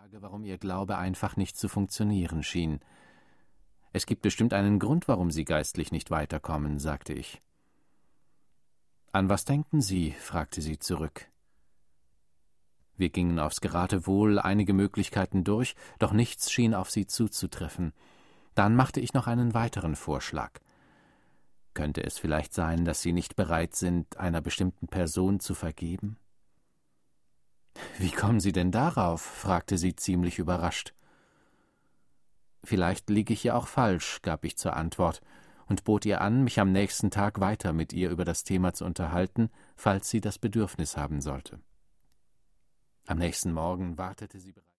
Frage, warum ihr Glaube einfach nicht zu funktionieren schien. »Es gibt bestimmt einen Grund, warum Sie geistlich nicht weiterkommen«, sagte ich. »An was denken Sie?«, fragte sie zurück. Wir gingen aufs Geratewohl einige Möglichkeiten durch, doch nichts schien auf sie zuzutreffen. Dann machte ich noch einen weiteren Vorschlag. Könnte es vielleicht sein, dass Sie nicht bereit sind, einer bestimmten Person zu vergeben? »Wie kommen Sie denn darauf?«, fragte sie ziemlich überrascht. »Vielleicht liege ich ja auch falsch«, gab ich zur Antwort und bot ihr an, mich am nächsten Tag weiter mit ihr über das Thema zu unterhalten, falls sie das Bedürfnis haben sollte. Am nächsten Morgen wartete sie bereits.